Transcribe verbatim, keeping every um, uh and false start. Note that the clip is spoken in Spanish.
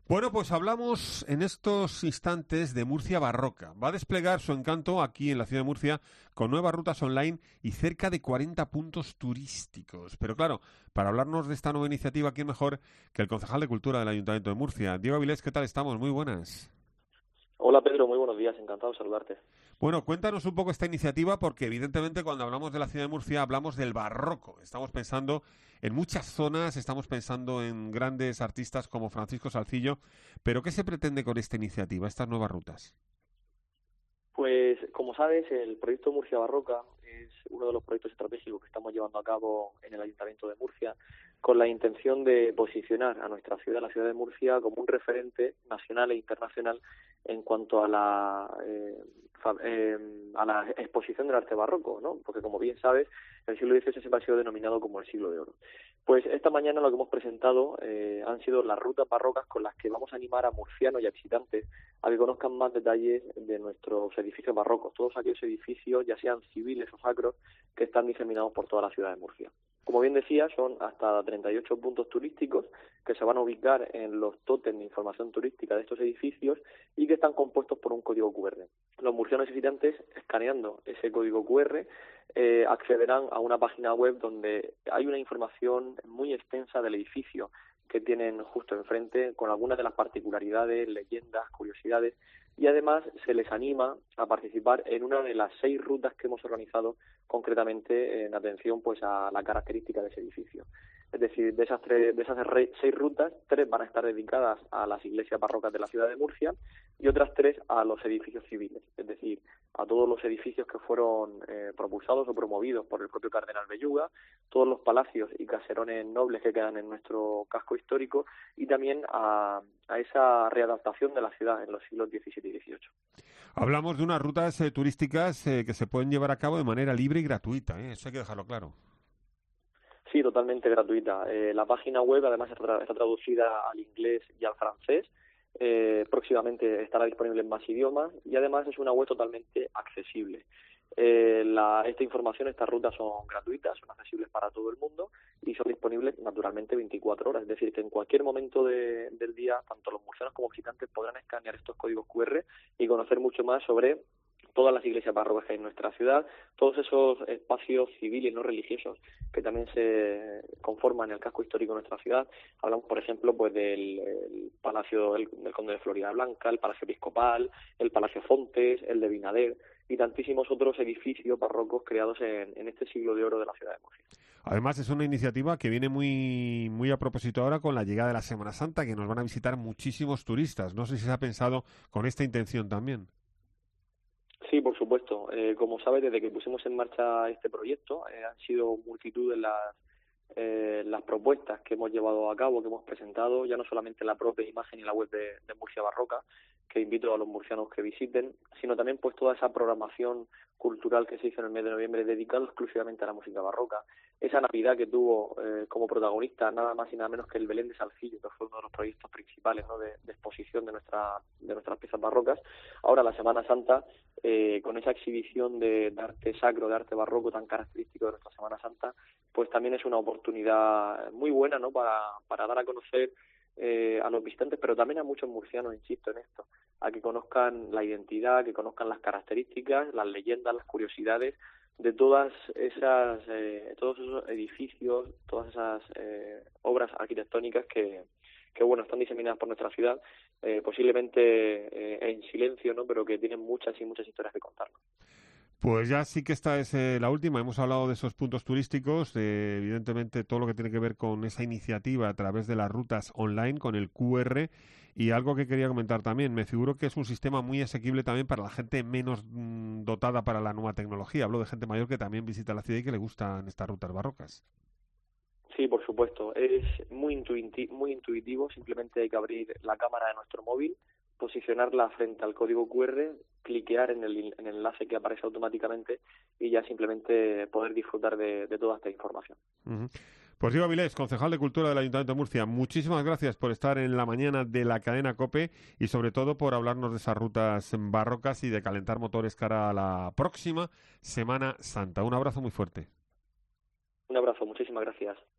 Bueno, pues hablamos en estos instantes de Murcia Barroca. Va a desplegar su encanto aquí en la ciudad de Murcia con nuevas rutas online y cerca de cuarenta puntos turísticos. Pero claro, para hablarnos de esta nueva iniciativa, ¿quién mejor que el concejal de Cultura del Ayuntamiento de Murcia? Diego Avilés, ¿qué tal estamos? Muy buenas. Hola Pedro, muy buenos días, encantado de saludarte. Bueno, cuéntanos un poco esta iniciativa porque evidentemente cuando hablamos de la ciudad de Murcia hablamos del barroco. Estamos pensando en muchas zonas, estamos pensando en grandes artistas como Francisco Salcillo, pero ¿qué se pretende con esta iniciativa, estas nuevas rutas? Pues como sabes, el proyecto Murcia Barroca es uno de los proyectos estratégicos que estamos llevando a cabo en el Ayuntamiento de Murcia con la intención de posicionar a nuestra ciudad, la ciudad de Murcia, como un referente nacional e internacional en cuanto a la eh, fa, eh, a la exposición del arte barroco, ¿no? Porque como bien sabes, el siglo dieciocho siempre ha sido denominado como el siglo de oro. Pues esta mañana lo que hemos presentado eh, han sido las rutas barrocas con las que vamos a animar a murcianos y a visitantes a que conozcan más detalles de nuestros edificios barrocos, todos aquellos edificios, ya sean civiles o sacros, que están diseminados por toda la ciudad de Murcia. Como bien decía, son hasta treinta y ocho puntos turísticos que se van a ubicar en los tótems de información turística de estos edificios y que están compuestos por un código cu erre. Los murcianos y visitantes, escaneando ese código cu erre, eh, accederán a una página web donde hay una información muy extensa del edificio que tienen justo enfrente, con algunas de las particularidades, leyendas, curiosidades, y además se les anima a participar en una de las seis rutas que hemos organizado concretamente en atención pues a la característica de ese edificio. Es decir, de esas tres, de esas seis rutas, tres van a estar dedicadas a las iglesias barrocas de la ciudad de Murcia y otras tres a los edificios civiles, es decir, a todos los edificios que fueron eh, propulsados o promovidos por el propio cardenal Belluga, todos los palacios y caserones nobles que quedan en nuestro casco histórico y también a, a esa readaptación de la ciudad en los siglos diecisiete y dieciocho. Hablamos de unas rutas eh, turísticas eh, que se pueden llevar a cabo de manera libre y gratuita, ¿eh? Eso hay que dejarlo claro. Sí, totalmente gratuita. Eh, la página web además está, tra- está traducida al inglés y al francés. Eh, próximamente estará disponible en más idiomas y además es una web totalmente accesible. Eh, la, esta información, estas rutas son gratuitas, son accesibles para todo el mundo y son disponibles naturalmente veinticuatro horas. Es decir, que en cualquier momento de, del día, tanto los murcianos como visitantes podrán escanear estos códigos cu erre y conocer mucho más sobre todas las iglesias barrocas que hay en nuestra ciudad, todos esos espacios civiles no religiosos que también se conforman el casco histórico de nuestra ciudad. Hablamos, por ejemplo, pues del el Palacio del, del Conde de Florida Blanca, el Palacio Episcopal, el Palacio Fontes, el de Binader y tantísimos otros edificios barrocos creados en, en este siglo de oro de la ciudad de Murcia. Además, es una iniciativa que viene muy, muy a propósito ahora con la llegada de la Semana Santa, que nos van a visitar muchísimos turistas. No sé si se ha pensado con esta intención también. Sí, por supuesto. Eh, como sabes, desde que pusimos en marcha este proyecto, eh, han sido multitud de las, eh, las propuestas que hemos llevado a cabo, que hemos presentado, ya no solamente en la propia imagen y la web de, de Murcia Barroca, que invito a los murcianos que visiten, sino también pues toda esa programación cultural que se hizo en el mes de noviembre dedicado exclusivamente a la música barroca. Esa Navidad que tuvo eh, como protagonista nada más y nada menos que el Belén de Salcillo, que fue uno de los proyectos principales, ¿no?, de, de exposición de nuestra de nuestras piezas barrocas. Ahora la Semana Santa, eh, con esa exhibición de, de arte sacro, de arte barroco tan característico de nuestra Semana Santa, pues también es una oportunidad muy buena, ¿no?, para, para dar a conocer eh, a los visitantes, pero también a muchos murcianos, insisto en esto, a que conozcan la identidad, que conozcan las características, las leyendas, las curiosidades de todas esas, eh, todos esos edificios, todas esas eh, obras arquitectónicas que, que bueno, están diseminadas por nuestra ciudad, eh, posiblemente eh, en silencio, ¿no?, pero que tienen muchas y muchas historias que contarnos. Pues ya sí que esta es eh, la última. Hemos hablado de esos puntos turísticos, de, evidentemente todo lo que tiene que ver con esa iniciativa a través de las rutas online, con el cu erre, y algo que quería comentar también. Me figuro que es un sistema muy asequible también para la gente menos mm, dotada para la nueva tecnología. Hablo de gente mayor que también visita la ciudad y que le gustan estas rutas barrocas. Sí, por supuesto. Es muy intuitivo, muy intuitivo. Simplemente hay que abrir la cámara de nuestro móvil, posicionarla frente al código cu erre, cliquear en el, en el enlace que aparece automáticamente y ya simplemente poder disfrutar de, de toda esta información. Uh-huh. Pues Diego Avilés, concejal de Cultura del Ayuntamiento de Murcia, muchísimas gracias por estar en la mañana de la cadena COPE y sobre todo por hablarnos de esas rutas barrocas y de calentar motores cara a la próxima Semana Santa. Un abrazo muy fuerte. Un abrazo, muchísimas gracias.